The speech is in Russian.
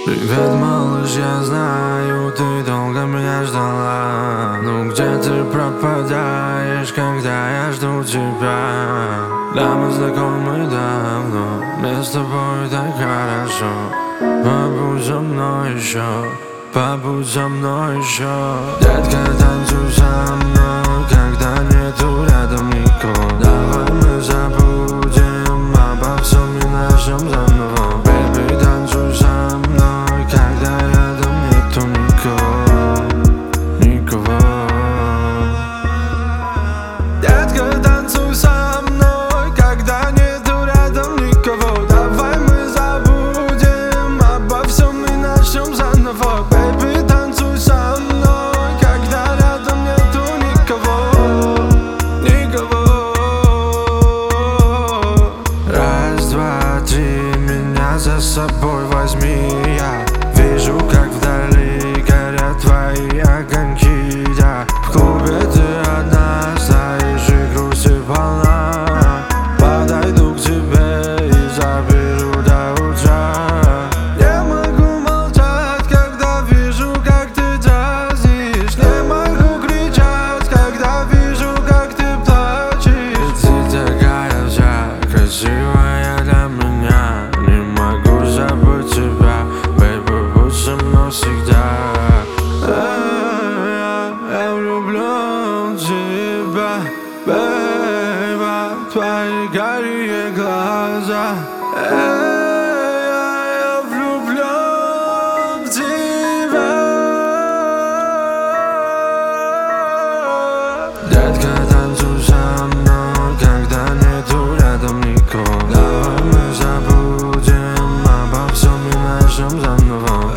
Привет, малыш, я знаю, ты долго меня ждала. Ну где ты пропадаешь, когда я жду тебя? Да, мы знакомы давно, мне с тобой так хорошо. Побудь со мной еще, побудь со мной еще. Детка, танцуй со мной, когда нету рядом никого. Давай мы забудем обо всем и нашем заново. Baby, танцуй со мной, когда рядом нету никого, никого. Детка, танцуй со мной, когда нету рядом никого. Давай мы забудем обо всем и начнем заново. Baby, танцуй со мной, когда рядом нету никого, никого. Раз, два, три, меня за собой возьми. Я вижу, как вдали горят твои огоньки. Да, в клубе ты одна стоишь и грусти полна. Подойду к тебе и заберу до утра. Не могу молчать, когда вижу, как ты дразнишь. Не могу кричать, когда вижу, как ты плачешь. Ты такая вся красивая для меня. Не могу забыть тебя, baby, будь со мной всегда. Я влюблен в тебя, baby, твои карие глаза. Я влюблен в тебя. Детка, танцуй со мной, когда нету рядом никого. Давай мы забудем обо всем и начнем заново.